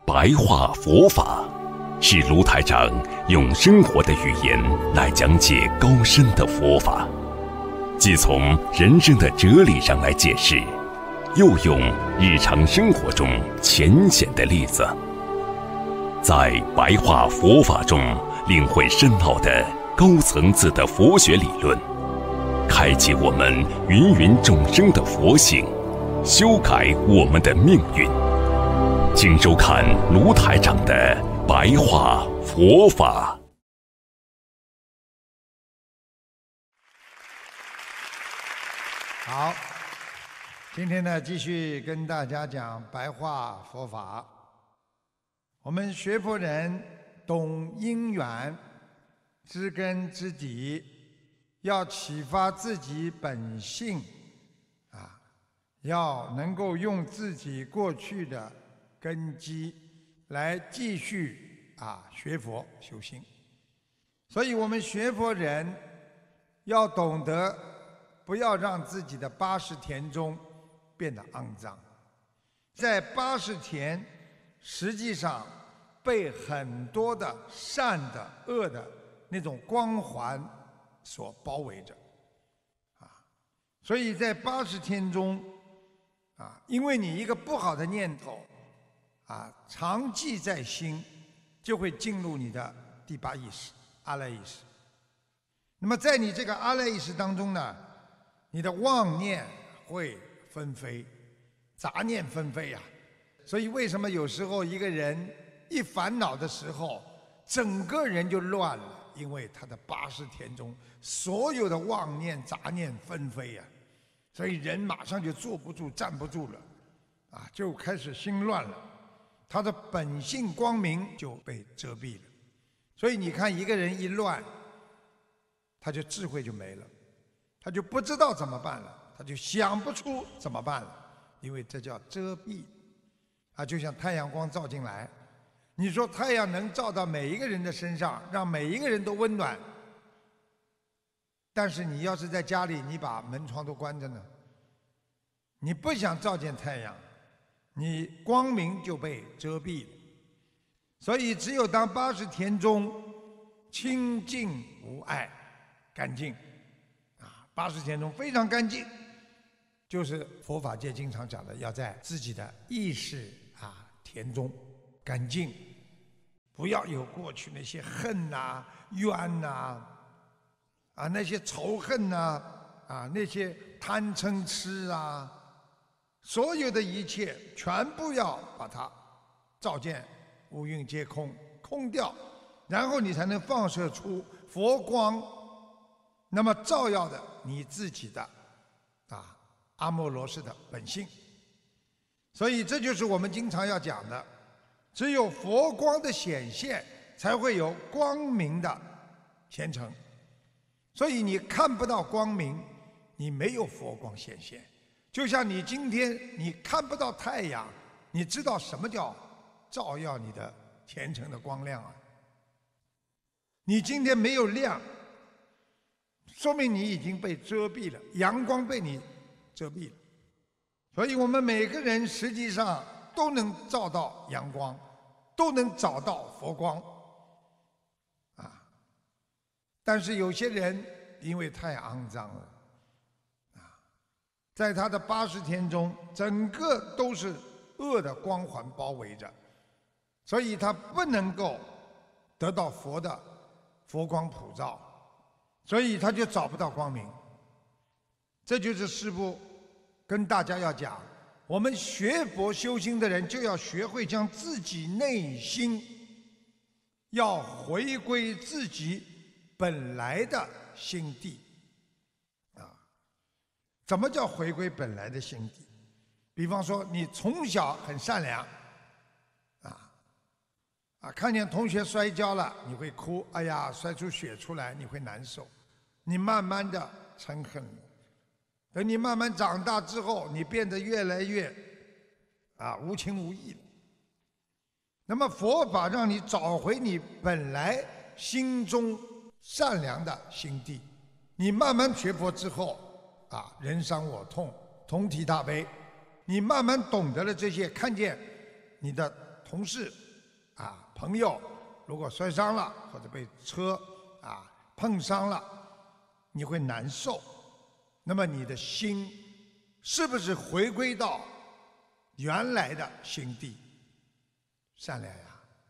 白话佛法，是卢台长用生活的语言来讲解高深的佛法，既从人生的哲理上来解释，又用日常生活中浅显的例子，在白话佛法中领会深奥的高层次的佛学理论，开启我们芸芸众生的佛性，修改我们的命运。请收看卢台长的白话佛法。 好，今天呢，继续跟大家讲白话佛法。我们学佛人懂因缘，知根知底，要启发自己本性啊，要能够用自己过去的根基来继续学佛修行。所以我们学佛人要懂得不要让自己的80田中变得肮脏。在80田实际上被很多的善的恶的那种光环所包围着所以在80天中因为你一个不好的念头常记在心，就会进入你的第8意识阿赖意识。那么在你这个阿赖意识当中呢，你的妄念会纷飞，杂念纷飞所以为什么有时候一个人一烦恼的时候，整个人就乱了？因为他的80田中所有的妄念杂念纷飞所以人马上就坐不住站不住了就开始心乱了，他的本性光明就被遮蔽了。所以你看一个人一乱，他就智慧就没了，他就不知道怎么办了，他就想不出怎么办了，因为这叫遮蔽就像太阳光照进来，你说太阳能照到每一个人的身上，让每一个人都温暖，但是你要是在家里，你把门窗都关着呢，你不想照见太阳，你光明就被遮蔽了。所以只有当80田中清净无碍，干净80田中非常干净，就是佛法界经常讲的，要在自己的意识田中干净，不要有过去那些恨冤那些仇恨那些贪嗔痴所有的一切全部要把它照见五蕴皆空，空掉，然后你才能放射出佛光，那么照耀的你自己的阿耨罗什的本性。所以这就是我们经常要讲的，只有佛光的显现，才会有光明的显成。所以你看不到光明，你没有佛光显现。就像你今天你看不到太阳，你知道什么叫照耀你的虔诚的光亮你今天没有亮，说明你已经被遮蔽了，阳光被你遮蔽了。所以我们每个人实际上都能照到阳光，都能找到佛光但是有些人因为太肮脏了在他的80田中整个都是恶的光环包围着，所以他不能够得到佛的佛光普照，所以他就找不到光明。这就是师父跟大家要讲，我们学佛修心的人就要学会将自己内心要回归自己本来的心地怎么叫回归本来的心地？比方说你从小很善良看见同学摔跤了你会哭，哎呀摔出血出来你会难受，你慢慢的嗔恨了。等你慢慢长大之后，你变得越来越无情无义了。那么佛法让你找回你本来心中善良的心地，你慢慢学佛之后人伤我痛，同体大悲，你慢慢懂得了这些，看见你的同事朋友如果摔伤了或者被车碰伤了，你会难受。那么你的心是不是回归到原来的心地？善良呀，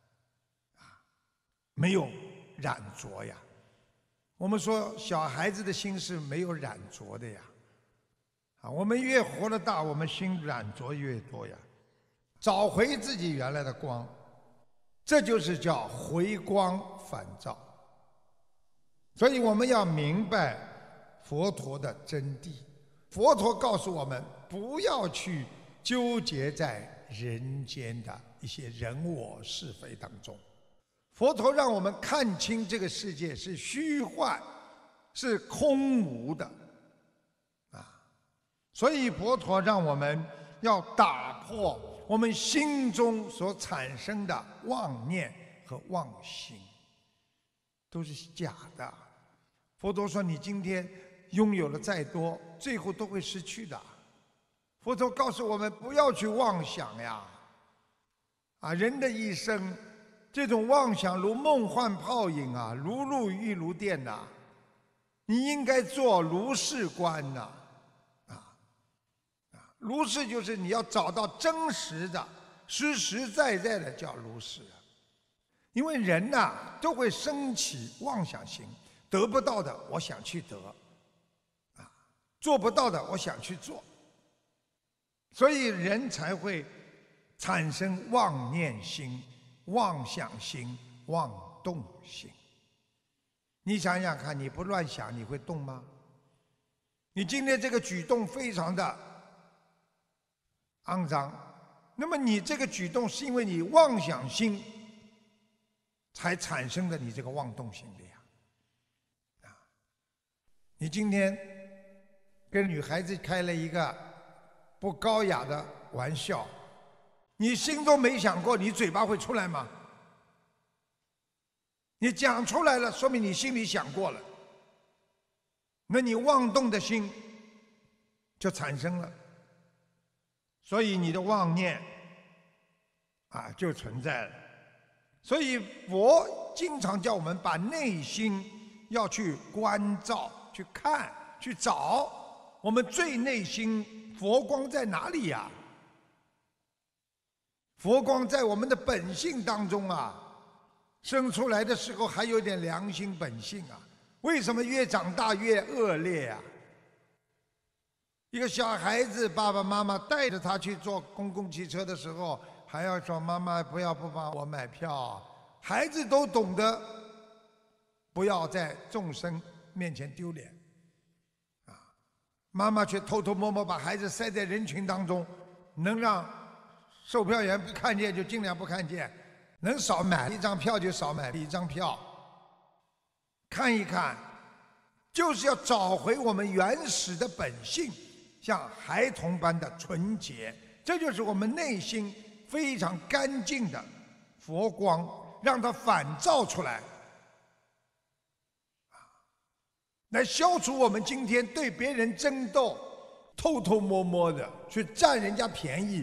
没有染浊呀。我们说小孩子的心是没有染浊的呀。我们越活得大，我们心染浊越多呀。找回自己原来的光，这就是叫回光返照。所以我们要明白佛陀的真谛。佛陀告诉我们，不要去纠结在人间的一些人我是非当中。佛陀让我们看清这个世界是虚幻，是空无的所以佛陀让我们要打破我们心中所产生的妄念和妄心，都是假的。佛陀说，你今天拥有了再多，最后都会失去的。佛陀告诉我们，不要去妄想呀！人的一生，这种妄想如梦幻泡影如露亦如电你应该做如是观如是就是你要找到真实的、实实在在的叫如是。因为人都会升起妄想心，得不到的我想去得做不到的我想去做，所以人才会产生妄念心、妄想心、妄动心。你想想看，你不乱想你会动吗？你今天这个举动非常的肮脏，那么你这个举动是因为你妄想心才产生的你这个妄动心的呀。你今天跟女孩子开了一个不高雅的玩笑，你心中没想过你嘴巴会出来吗？你讲出来了，说明你心里想过了，那你妄动的心就产生了，所以你的妄念就存在了。所以佛经常叫我们把内心要去关照、去看、去找，我们最内心佛光在哪里呀？佛光在我们的本性当中生出来的时候还有点良心本性为什么越长大越恶劣一个小孩子，爸爸妈妈带着他去坐公共汽车的时候，还要说妈妈不帮我买票。孩子都懂得不要在众生面前丢脸妈妈却偷偷摸摸把孩子塞在人群当中，能让售票员不看见就尽量不看见，能少买一张票就少买一张票。看一看，就是要找回我们原始的本性，像孩童般的纯洁，这就是我们内心非常干净的佛光，让它反照出来，来消除我们今天对别人争斗、偷偷摸摸的去占人家便宜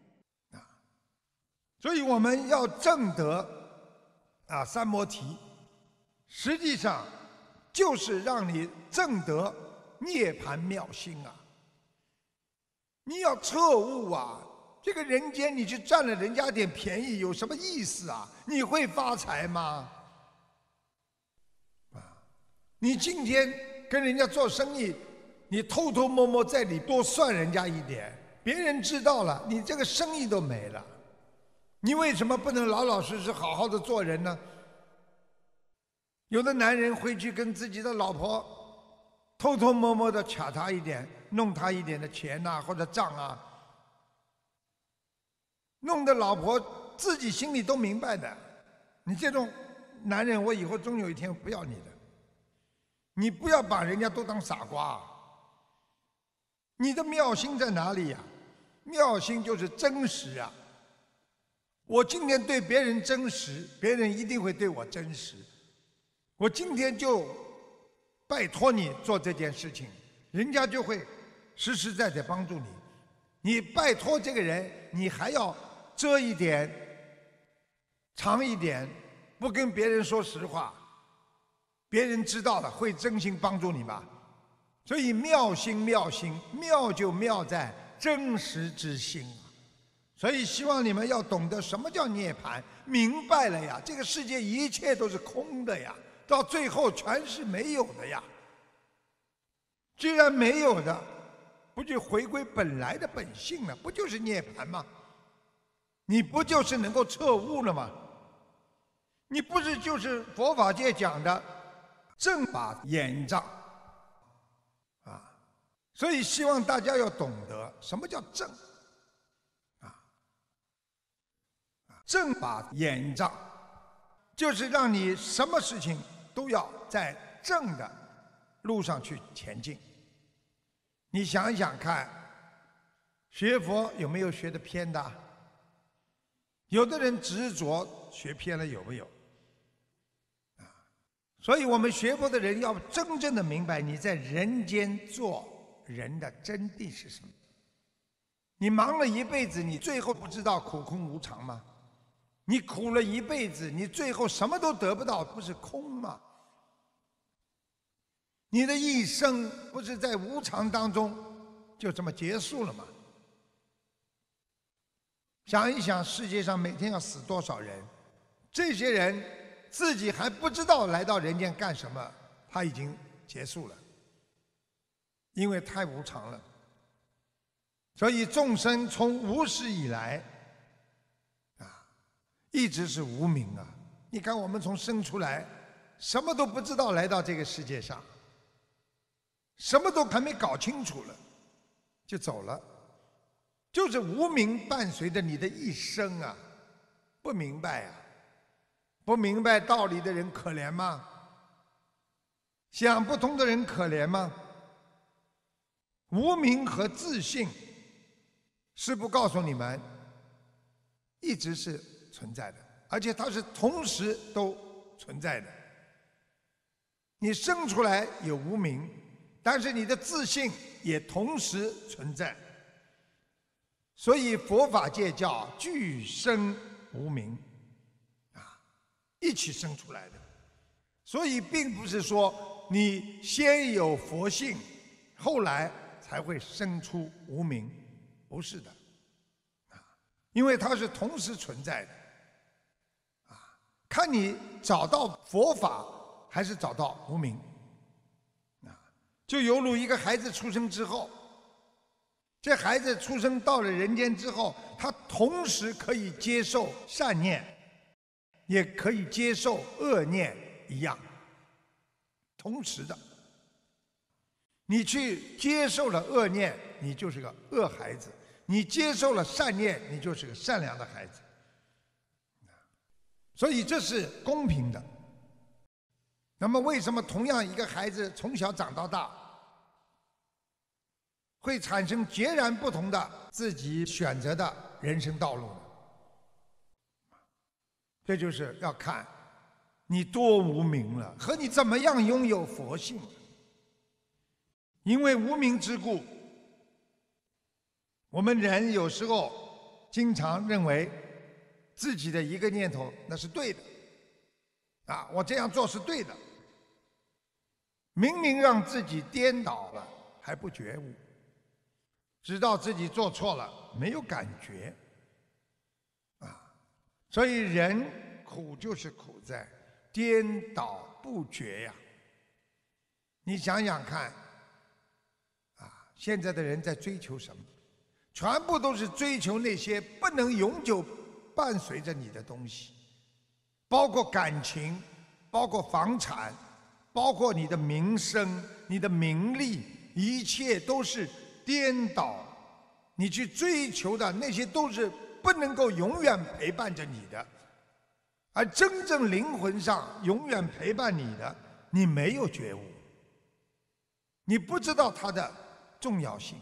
所以我们要证得三摩提，实际上就是让你证得涅槃妙心你要彻悟这个人间你去占了人家点便宜有什么意思你会发财吗？你今天跟人家做生意，你偷偷摸摸在里多算人家一点，别人知道了，你这个生意都没了。你为什么不能老老实实好好的做人呢？有的男人会去跟自己的老婆偷偷摸摸的卡他一点，弄他一点的钱或者账弄得老婆自己心里都明白的。你这种男人，我以后终有一天不要你的。你不要把人家都当傻瓜你的妙心在哪里妙心就是真实我今天对别人真实，别人一定会对我真实。我今天就拜托你做这件事情，人家就会实实在在帮助你。你拜托这个人，你还要遮一点长一点，不跟别人说实话，别人知道了会真心帮助你吗？所以妙心妙心，妙就妙在真实之心。所以希望你们要懂得什么叫涅槃，明白了呀，这个世界一切都是空的呀，到最后全是没有的呀。既然没有的，不就回归本来的本性了？不就是涅槃吗？你不就是能够彻悟了吗？你不是就是佛法界讲的正法眼障啊？所以希望大家要懂得什么叫正。正法眼障，就是让你什么事情都要在正的路上去前进。你想想看，学佛有没有学得偏的？有的人执着学偏了，有没有？所以我们学佛的人要真正的明白你在人间做人的真谛是什么。你忙了一辈子，你最后不知道苦空无常吗？你苦了一辈子，你最后什么都得不到，不是空吗？你的一生不是在无常当中就这么结束了吗？想一想，世界上每天要死多少人？这些人自己还不知道来到人间干什么，他已经结束了，因为太无常了。所以众生从无始以来一直是无明啊！你看我们从生出来，什么都不知道，来到这个世界上，什么都还没搞清楚了，就走了，就是无明伴随着你的一生啊！不明白啊，不明白道理的人可怜吗？想不通的人可怜吗？无明和自信，师父告诉你们，一直是存在的，而且它是同时都存在的。你生出来有无明，但是你的自信也同时存在。所以佛法界叫俱生无明，一起生出来的。所以并不是说你先有佛性，后来才会生出无明，不是的，因为它是同时存在的。看你找到佛法还是找到无明，就犹如一个孩子出生之后，这孩子出生到了人间之后，他同时可以接受善念，也可以接受恶念一样，同时的。你去接受了恶念，你就是个恶孩子；你接受了善念，你就是个善良的孩子。所以这是公平的。那么为什么同样一个孩子从小长到大，会产生截然不同的自己选择的人生道路呢？这就是要看你多无明了，和你怎么样拥有佛性。因为无明之故，我们人有时候经常认为自己的一个念头那是对的，我这样做是对的，明明让自己颠倒了还不觉悟，知道自己做错了没有感觉，所以人苦就是苦在颠倒不觉呀。你想想看，现在的人在追求什么？全部都是追求那些不能永久伴随着你的东西，包括感情，包括房产，包括你的名声、你的名利，一切都是颠倒。你去追求的那些都是不能够永远陪伴着你的，而真正灵魂上永远陪伴你的，你没有觉悟，你不知道它的重要性。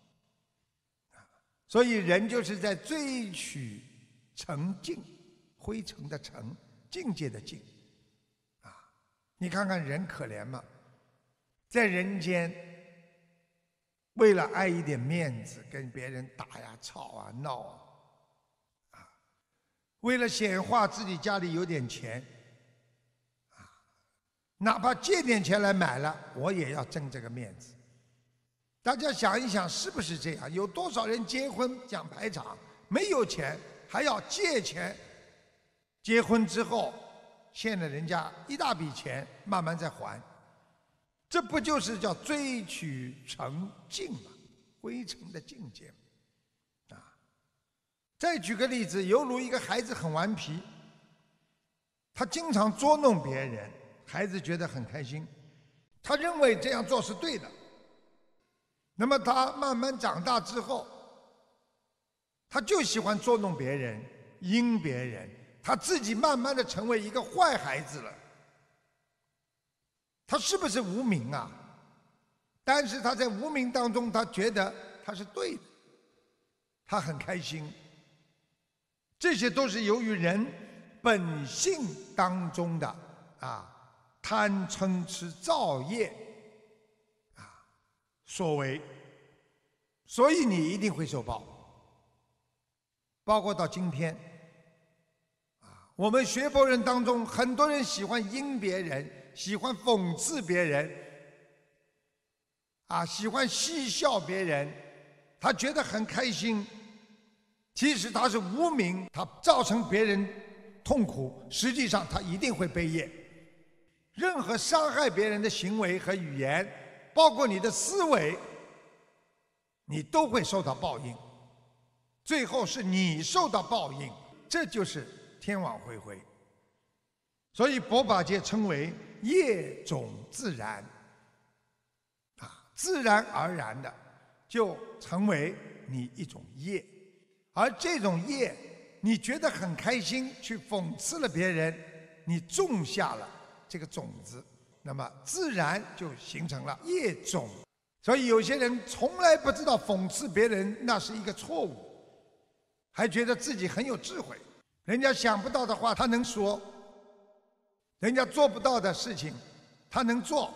所以人就是在追取澄净，灰尘的尘，境界的境。你看看人可怜吗？在人间，为了爱一点面子，跟别人打呀、吵啊、闹啊， 为了显化自己家里有点钱，哪怕借点钱来买了，我也要争这个面子。大家想一想，是不是这样？有多少人结婚讲排场，没有钱还要借钱，结婚之后欠了人家一大笔钱，慢慢再还，这不就是叫追取成境吗？灰尘的境界。再举个例子，犹如一个孩子很顽皮，他经常捉弄别人，孩子觉得很开心，他认为这样做是对的。那么他慢慢长大之后，他就喜欢捉弄别人，阴别人，他自己慢慢的成为一个坏孩子了。他是不是无明啊？但是他在无明当中，他觉得他是对的，他很开心。这些都是由于人本性当中的贪嗔痴造业所为，所以你一定会受报。包括到今天，我们学佛人当中，很多人喜欢阴别人，喜欢讽刺别人，喜欢嬉笑别人，他觉得很开心。其实他是无明，他造成别人痛苦，实际上他一定会背业。任何伤害别人的行为和语言，包括你的思维，你都会受到报应，最后是你受到报应，这就是天网恢恢。所以佛法界称为业种自然，自然而然的就成为你一种业。而这种业，你觉得很开心，去讽刺了别人，你种下了这个种子，那么自然就形成了业种。所以有些人从来不知道讽刺别人那是一个错误，还觉得自己很有智慧，人家想不到的话他能说，人家做不到的事情他能做，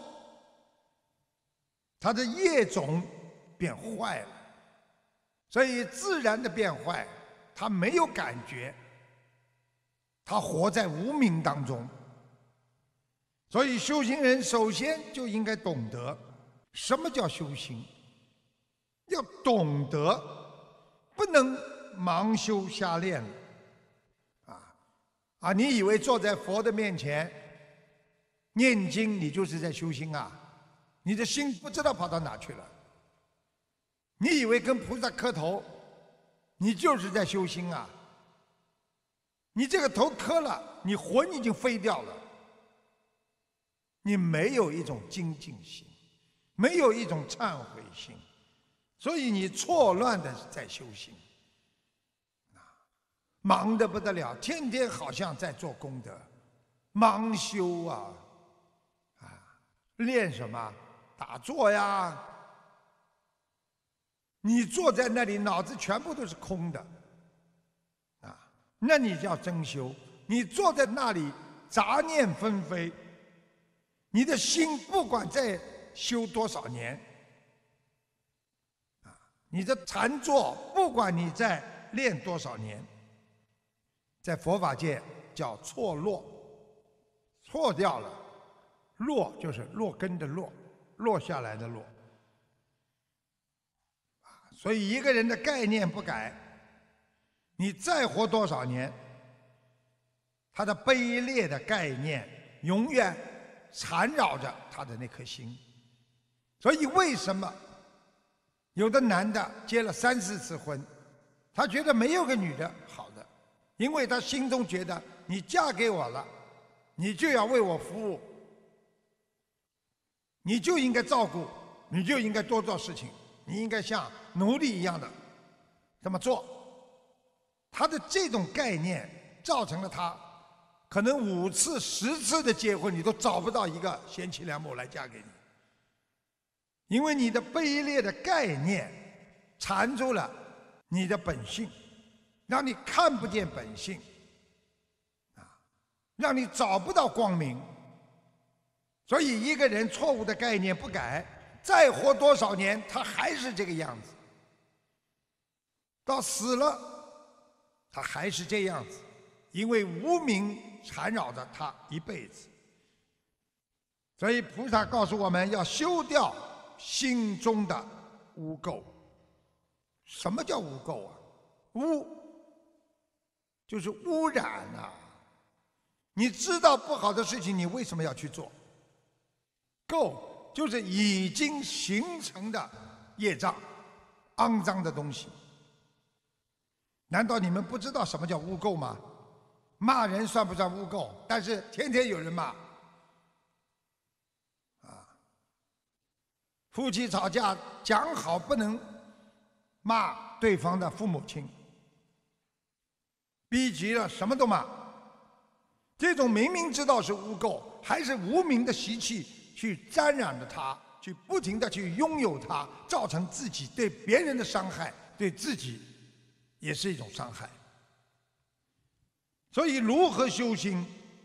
他的业种变坏了。所以自然的变坏，他没有感觉，他活在无明当中。所以修行人首先就应该懂得什么叫修行，要懂得，不能盲修瞎练了。你以为坐在佛的面前念经，你就是在修心啊？你的心不知道跑到哪去了。你以为跟菩萨磕头，你就是在修心啊？你这个头磕了，你魂已经飞掉了。你没有一种精进心，没有一种忏悔心，所以你错乱的在修行，忙得不得了，天天好像在做功德，盲修练什么？打坐呀。你坐在那里，脑子全部都是空的，那你叫真修。你坐在那里，杂念纷飞，你的心不管再修多少年，你的禅坐不管你再练多少年，在佛法界叫错落，错掉了，落就是落根的落，落下来的落。所以一个人的概念不改，你再活多少年，他的卑劣的概念永远缠绕着他的那颗心。所以为什么有的男的结了3、4次婚，他觉得没有个女的好的，因为他心中觉得你嫁给我了，你就要为我服务，你就应该照顾，你就应该多做事情，你应该像奴隶一样的这么做。他的这种概念造成了他可能5次、10次的结婚，你都找不到一个贤妻良母来嫁给你，因为你的卑劣的概念缠住了你的本性，让你看不见本性，让你找不到光明。所以一个人错误的概念不改，再活多少年他还是这个样子，到死了他还是这样子， 因为无明缠绕着他一辈子。所以菩萨告诉我们要修掉心中的污垢。什么叫污垢啊？污就是污染啊！你知道不好的事情，你为什么要去做？垢就是已经形成的业障，肮脏的东西。难道你们不知道什么叫污垢吗？骂人算不算污垢？但是天天有人骂。夫妻吵架讲好不能骂对方的父母亲，逼急了什么都骂。这种明明知道是污垢，还是无名的习气去沾染着它，去不停地去拥有它，造成自己对别人的伤害，对自己也是一种伤害。所以如何修心？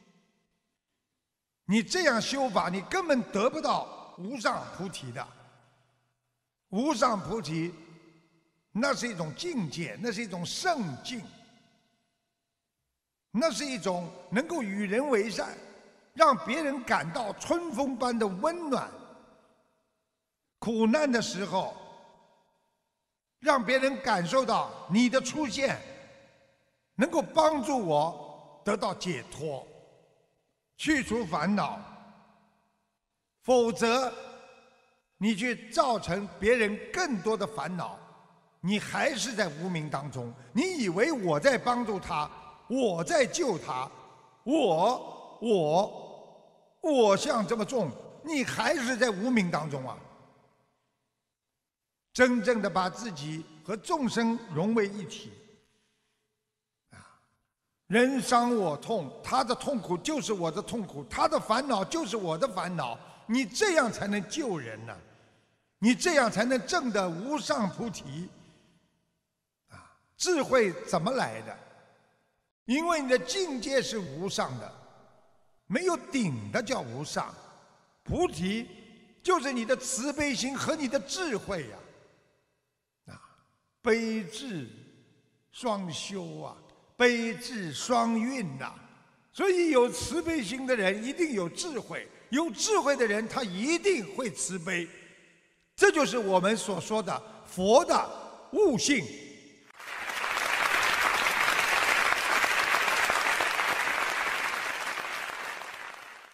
你这样修法，你根本得不到无上菩提的。无上菩提那是一种境界，那是一种圣境，那是一种能够与人为善，让别人感到春风般的温暖。苦难的时候，让别人感受到你的出现能够帮助我得到解脱，去除烦恼。否则你去造成别人更多的烦恼，你还是在无明当中。你以为我在帮助他，我在救他，我像这么重，你还是在无明当中啊！真正的把自己和众生融为一体，人伤我痛，他的痛苦就是我的痛苦，他的烦恼就是我的烦恼。你这样才能救人呢，你这样才能证得无上菩提。智慧怎么来的？因为你的境界是无上的，没有顶的叫无上。菩提就是你的慈悲心和你的智慧呀，悲智双修啊，悲智双运呐。所以有慈悲心的人一定有智慧，有智慧的人他一定会慈悲。这就是我们所说的佛的悟性。